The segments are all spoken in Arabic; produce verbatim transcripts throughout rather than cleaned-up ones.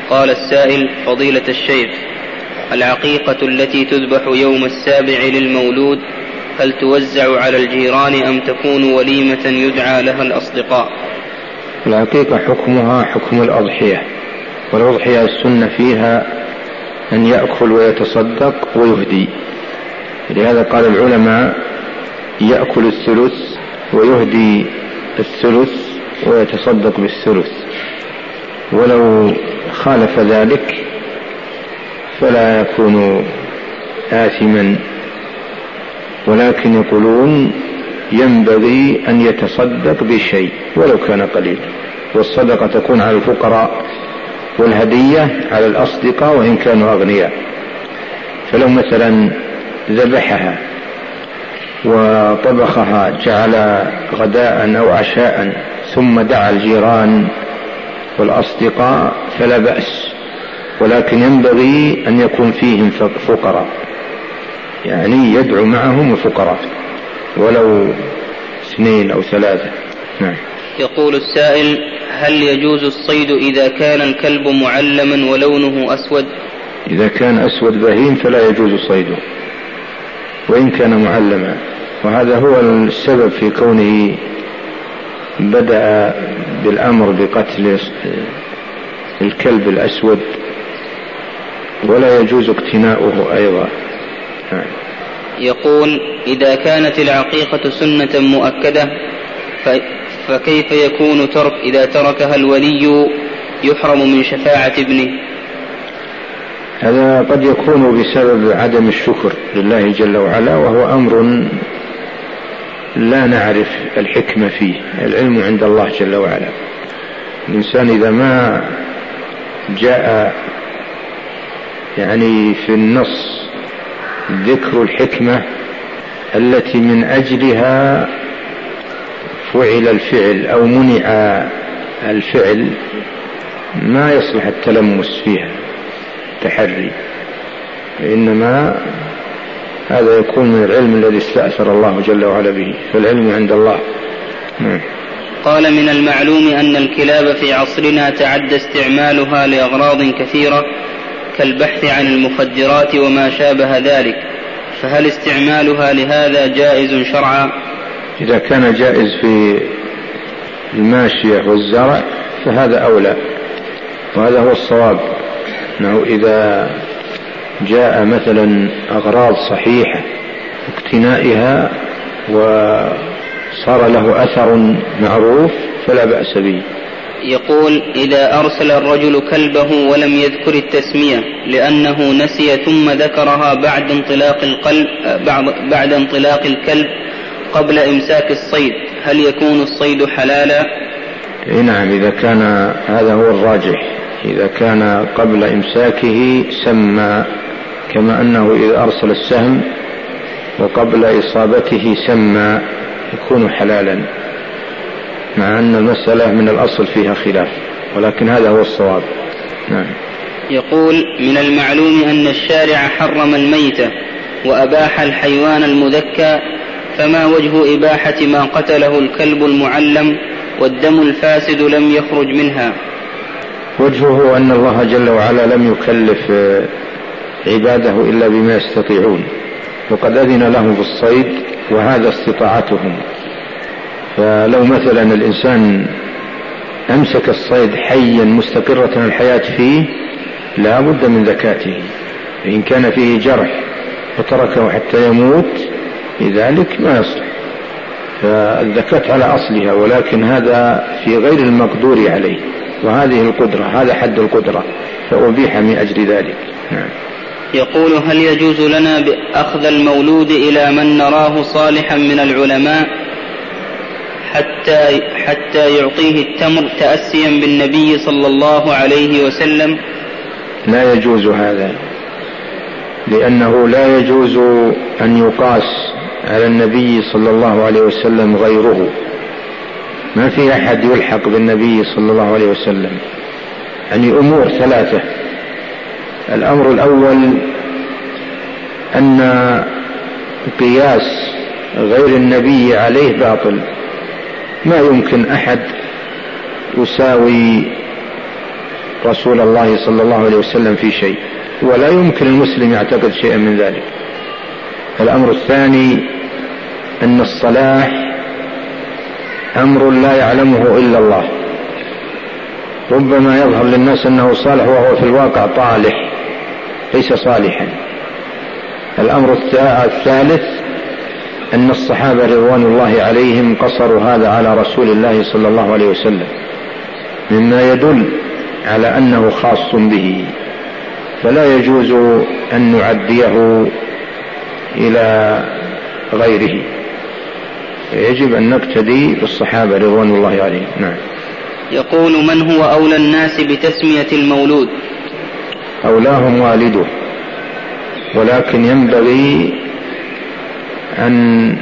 قال السائل: فضيلة الشيخ، العقيقة التي تذبح يوم السابع للمولود هل توزع على الجيران أم تكون وليمة يدعى لها الأصدقاء؟ العقيقة حكمها حكم الأضحية، والأضحية السنة فيها أن يأكل ويتصدق ويهدي. لهذا قال العلماء: يأكل الثلث ويهدي الثلث ويتصدق بالثلث. ولو خالف ذلك فلا يكون آثما، ولكن يقولون ينبغي أن يتصدق بشيء ولو كان قليل، والصدقة تكون على الفقراء والهدية على الأصدقاء وإن كانوا أغنياء. فلو مثلا ذبحها وطبخها جعل غداء أو عشاء ثم دعا الجيران والأصدقاء فلا بأس، ولكن ينبغي أن يكون فيهم فقراء، يعني يدعو معهم الفقراء ولو اثنين أو ثلاثة. نعم. يقول السائل: هل يجوز الصيد إذا كان الكلب معلما ولونه أسود؟ إذا كان أسود بهيم فلا يجوز صيده وإن كان معلما، وهذا هو السبب في كونه بدأ بالأمر بقتل الكلب الأسود، ولا يجوز اقتناؤه أيضا. يقول: إذا كانت العقيقة سنة مؤكدة فكيف يكون ترك إذا تركها الولي يحرم من شفاعة ابنه؟ هذا قد يكون بسبب عدم الشكر لله جل وعلا، وهو أمر لا نعرف الحكمة فيه، العلم عند الله جل وعلا. الإنسان إذا ما جاء يعني في النص ذكر الحكمة التي من أجلها فعل الفعل أو منع الفعل، ما يصلح التلمس فيها تحري، إنما هذا يكون من العلم الذي استأثر الله جل وعلا به، فالعلم عند الله. قال: من المعلوم أن الكلاب في عصرنا تعد استعمالها لأغراض كثيرة كالبحث عن المخدرات وما شابه ذلك، فهل استعمالها لهذا جائز شرعا؟ إذا كان جائز في الماشية والزرع فهذا أولى، وهذا هو الصواب، أنه إذا جاء مثلا أغراض صحيحة اقتنائها وصار له أثر معروف فلا بأس به. يقول: إذا أرسل الرجل كلبه ولم يذكر التسمية لأنه نسي ثم ذكرها بعد انطلاق القلب بعد انطلاق الكلب قبل إمساك الصيد، هل يكون الصيد حلالا؟ نعم، إذا كان هذا هو الراجح، إذا كان قبل إمساكه سمى، كما أنه إذا أرسل السهم وقبل إصابته سمى يكون حلالا، مع أن المسألة من الأصل فيها خلاف، ولكن هذا هو الصواب. نعم. يقول: من المعلوم أن الشارع حرم الميتة وأباح الحيوان المذكى، فما وجه إباحة ما قتله الكلب المعلم والدم الفاسد لم يخرج منها؟ وجهه أن الله جل وعلا لم يكلف عباده إلا بما يستطيعون، وقد أذن لهم في الصيد وهذا استطاعتهم. فلو مثلا الإنسان أمسك الصيد حيا مستقرة الحياة فيه لا بد من زكاته، فإن كان فيه جرح وتركه حتى يموت لذلك ما يصلح، فالزكاة على أصلها، ولكن هذا في غير المقدور عليه، وهذه القدرة، هذا حد القدرة، فأبيح من أجل ذلك. نعم. يقول: هل يجوز لنا بأخذ المولود إلى من نراه صالحا من العلماء حتى حتى يعطيه التمر تأسيا بالنبي صلى الله عليه وسلم؟ لا يجوز هذا، لأنه لا يجوز أن يقاس على النبي صلى الله عليه وسلم غيره، ما في أحد يلحق بالنبي صلى الله عليه وسلم. يعني أمور ثلاثة: الأمر الأول أن قياس غير النبي عليه باطل، ما يمكن أحد يساوي رسول الله صلى الله عليه وسلم في شيء، ولا يمكن المسلم يعتقد شيئا من ذلك. الأمر الثاني أن الصلاح أمر لا يعلمه إلا الله، ربما يظهر للناس أنه صالح وهو في الواقع طالح ليس صالحا. الأمر الثالث أن الصحابة رضوان الله عليهم قصروا هذا على رسول الله صلى الله عليه وسلم، مما يدل على أنه خاص به، فلا يجوز أن نعديه إلى غيره، يجب أن نقتدي بالصحابة رضوان الله عليهم. نعم. يقول: من هو أولى الناس بتسمية المولود؟ أولاهم والده، ولكن ينبغي أن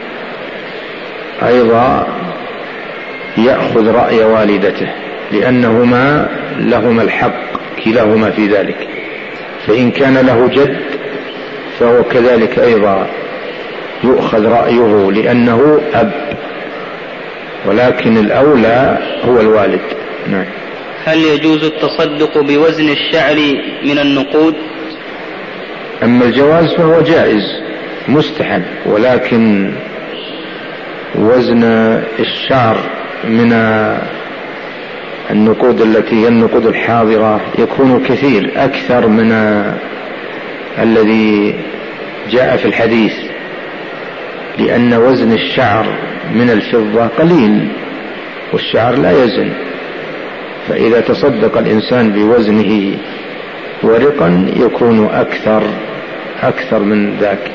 أيضا يأخذ رأي والدته، لأنهما لهما الحق كلاهما في ذلك، فإن كان له جد فهو كذلك أيضا يؤخذ رأيه لأنه أب، ولكن الأولى هو الوالد. نعم. هل يجوز التصدق بوزن الشعر من النقود؟ أما الجواز فهو جائز مستحب، ولكن وزن الشعر من النقود التي هي النقود الحاضرة يكون كثير أكثر من الذي جاء في الحديث، لأن وزن الشعر من الفضة قليل والشعر لا يزن، فإذا تصدق الإنسان بوزنه ورقا يكون أكثر أكثر من ذاك،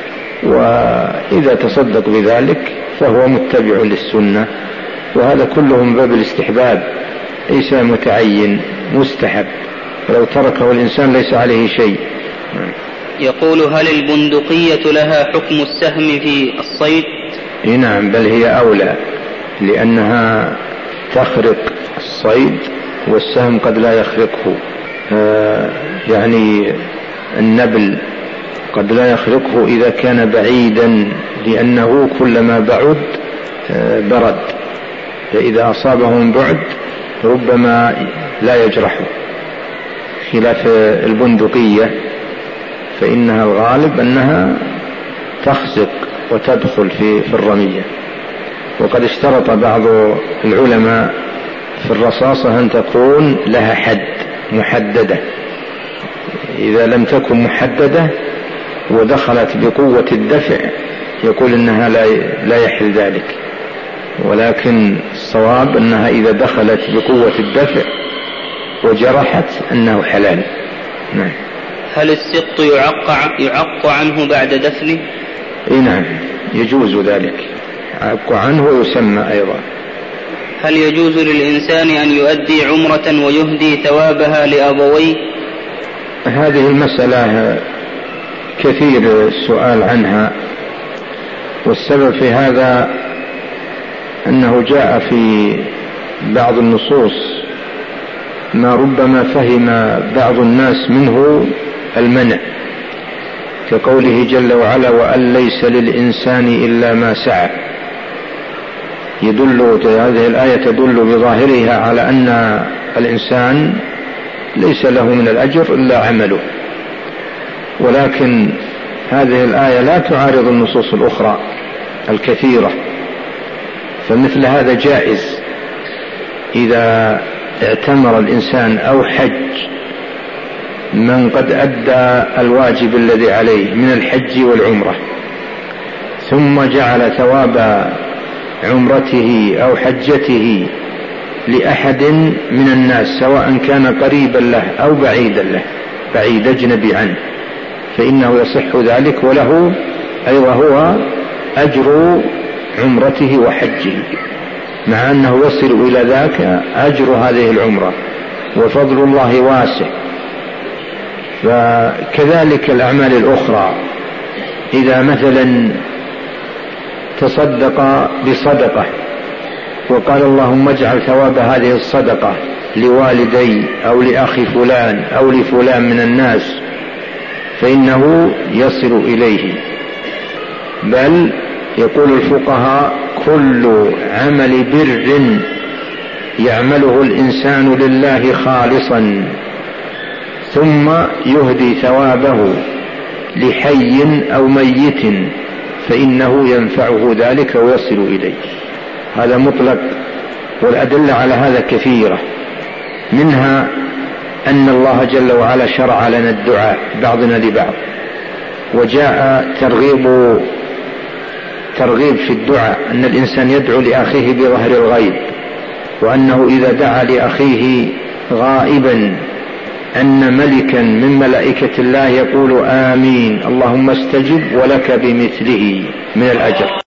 وإذا تصدق بذلك فهو متبع للسنة، وهذا كله من باب الاستحباب ليس متعين، مستحب، لو تركه الإنسان ليس عليه شيء. يقول: هل البندقية لها حكم السهم في الصيد؟ نعم، بل هي أولى، لأنها تخرق الصيد والسهم قد لا يخرقه، آه يعني النبل قد لا يخرقه إذا كان بعيدا، لأنه كلما بعد آه برد، فإذا أصابه من بعد ربما لا يجرحه، خلاف البندقية فإنها الغالب أنها تخزق وتدخل في في الرمية. وقد اشترط بعض العلماء في الرصاصة أن تكون لها حد محددة، إذا لم تكن محددة ودخلت بقوة الدفع يقول إنها لا لا يحل ذلك، ولكن الصواب أنها إذا دخلت بقوة الدفع وجرحت أنه حلال. نعم. هل السقط يعق يعق عنه بعد دفنه؟ اي نعم، يجوز ذلك، يعق عنه ويسمى أيضا. هل يجوز للإنسان أن يؤدي عمرة ويهدي ثوابها لأبويه؟ هذه المسألة كثير السؤال عنها، والسبب في هذا أنه جاء في بعض النصوص ما ربما فهم بعض الناس منه المنع، كقوله جل وعلا: وأن ليس للإنسان إلا ما سعى. يدل هذه الآية تدل بظاهرها على أن الإنسان ليس له من الأجر إلا عمله، ولكن هذه الآية لا تعارض النصوص الأخرى الكثيرة، فمثل هذا جائز إذا اعتمر الإنسان أو حج من قد أدى الواجب الذي عليه من الحج والعمرة، ثم جعل ثواب عمرته أو حجته لأحد من الناس سواء كان قريبا له أو بعيدا له، بعيد أجنبي عنه، فإنه يصح ذلك، وله أيضا هو أجر عمرته وحجه، مع أنه يصل إلى ذاك أجر هذه العمرة، وفضل الله واسع. فكذلك الأعمال الأخرى، إذا مثلا تصدق بصدقة وقال اللهم اجعل ثواب هذه الصدقة لوالدي أو لأخي فلان أو لفلان من الناس، فإنه يصل إليه. بل يقول الفقهاء: كل عمل بر يعمله الإنسان لله خالصا ثم يهدي ثوابه لحي أو ميت فإنه ينفعه ذلك ويصل إليه. هذا مطلق، والأدلة على هذا كثيرة، منها أن الله جل وعلا شرع لنا الدعاء بعضنا لبعض، وجاء ترغيب ترغيب في الدعاء أن الإنسان يدعو لأخيه بظهر الغيب، وأنه إذا دعا لأخيه غائبا أن ملكا من ملائكة الله يقول آمين اللهم استجب ولك بمثله من الأجر.